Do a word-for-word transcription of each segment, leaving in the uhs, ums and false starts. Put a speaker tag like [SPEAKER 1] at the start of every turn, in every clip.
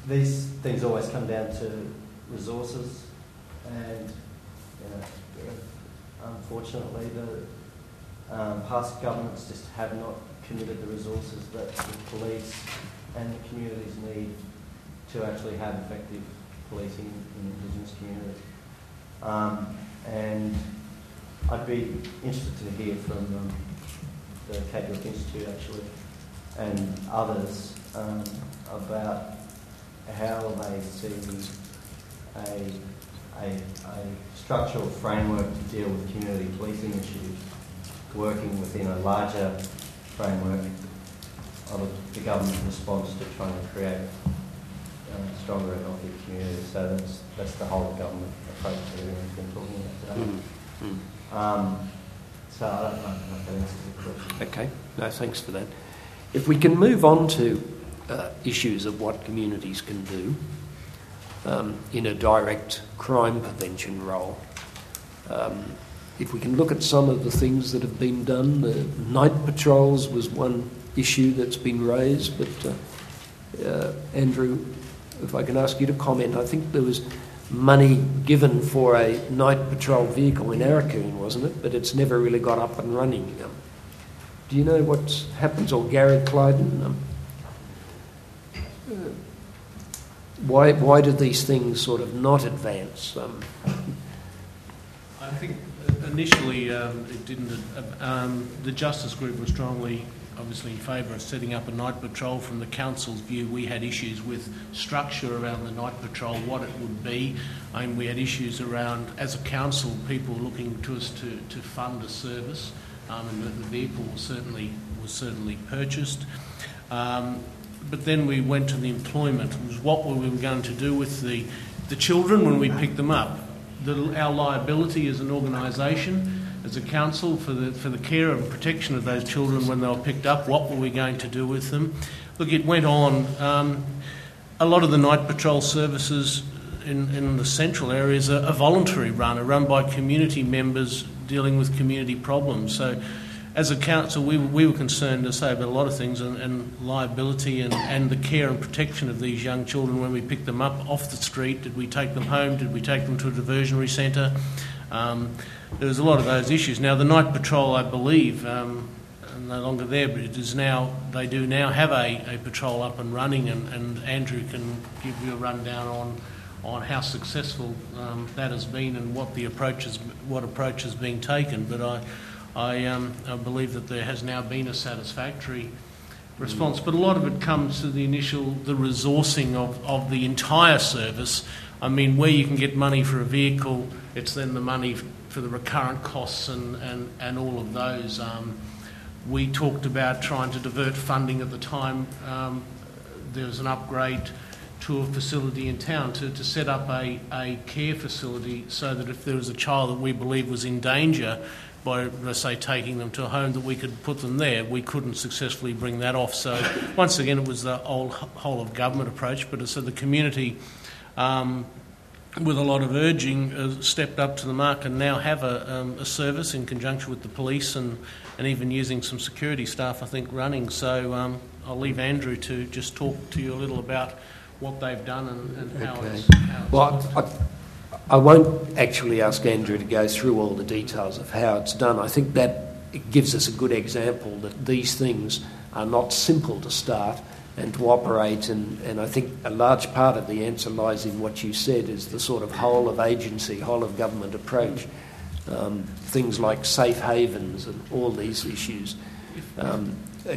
[SPEAKER 1] these things always come down to resources, and you know, unfortunately, the um, past governments just have not committed the resources that the police and the communities need to actually have effective policing in Indigenous communities. Um, and I'd be interested to hear from um, the Kate York Institute actually and others um, about how they see a, a, a structural framework to deal with community policing issues working within a larger framework of the government response to trying to create uh, stronger and healthier communities. So that's, that's the whole of government approach that everyone's been talking about today. Mm-hmm. um, so I don't know if that answers the question.
[SPEAKER 2] Okay, no, thanks for that. If we can move on to uh, issues of what communities can do um, in a direct crime prevention role. Um, if we can look at some of the things that have been done, the night patrols was one issue that's been raised, but uh, uh, Andrew, if I can ask you to comment, I think there was money given for a night patrol vehicle in Arakoon, wasn't it? But it's never really got up and running. Um, do you know what happens, or Gary Clyden? Um, uh, why why do these things sort of not advance? Um,
[SPEAKER 3] I think initially um, it didn't. Uh, um, the Justice Group was strongly, obviously, in favour of setting up a night patrol. From the council's view, we had issues with structure around the night patrol, what it would be. I mean, we had issues around, as a council, people looking to us to, to fund a service, um, and the, the vehicle was certainly was certainly purchased. Um, but then we went to the employment. It was what we were going to do with the the children when we picked them up. The, our liability as an organisation, as a council, for the for the care and protection of those children when they were picked up. What were we going to do with them? Look, it went on. Um, a lot of the night patrol services in, in the central areas are, are voluntary run, are run by community members dealing with community problems. So as a council, we, we were concerned, to say, about a lot of things, and, and liability and, and the care and protection of these young children when we picked them up off the street. Did we take them home? Did we take them to a diversionary centre? Um, there was a lot of those issues. Now, the night patrol, I believe, um, are no longer there, but it is now, they do now have a, a patrol up and running, and, and Andrew can give you a rundown on on how successful um, that has been and what the approach is, what approach has been taken. But I, I, um, I believe that there has now been a satisfactory response. But a lot of it comes to the initial, the resourcing of, of the entire service. I mean, where you can get money for a vehicle, it's then the money for the recurrent costs and, and, and all of those. Um, we talked about trying to divert funding at the time. Um, there was an upgrade to a facility in town to, to set up a, a care facility so that if there was a child that we believe was in danger, by, let's say, taking them to a home, that we could put them there. We couldn't successfully bring that off. So once again, it was the old whole of government approach, but so the community, um, with a lot of urging, uh, stepped up to the mark and now have a, um, a service in conjunction with the police and, and even using some security staff, I think, running. So um, I'll leave Andrew to just talk to you a little about what they've done and, and how,
[SPEAKER 2] okay.
[SPEAKER 3] it's, how it's...
[SPEAKER 2] Well, I, I won't actually ask Andrew to go through all the details of how it's done. I think that it gives us a good example that these things are not simple to start and to operate, and, and I think a large part of the answer lies in what you said, is the sort of whole of agency, whole of government approach. Um, things like safe havens and all these issues. Um,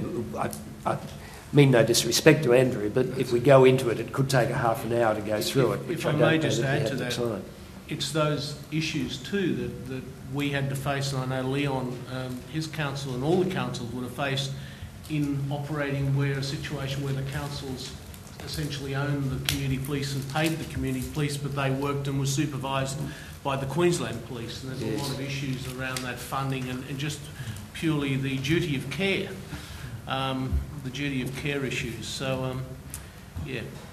[SPEAKER 2] I, I mean no disrespect to Andrew, but if we go into it, it could take a half an hour to go through it.
[SPEAKER 3] If,
[SPEAKER 2] which
[SPEAKER 3] if
[SPEAKER 2] I,
[SPEAKER 3] I
[SPEAKER 2] don't
[SPEAKER 3] may
[SPEAKER 2] know
[SPEAKER 3] just
[SPEAKER 2] that
[SPEAKER 3] add
[SPEAKER 2] we
[SPEAKER 3] to
[SPEAKER 2] have
[SPEAKER 3] that,
[SPEAKER 2] the time.
[SPEAKER 3] It's those issues too that, that we had to face, and I know Leon, um, his council and all the councils would have faced in operating where a situation where the councils essentially owned the community police and paid the community police, but they worked and were supervised by the Queensland Police. And there's yes. a lot of issues around that funding and, and just purely the duty of care, um, the duty of care issues. So, um, yeah.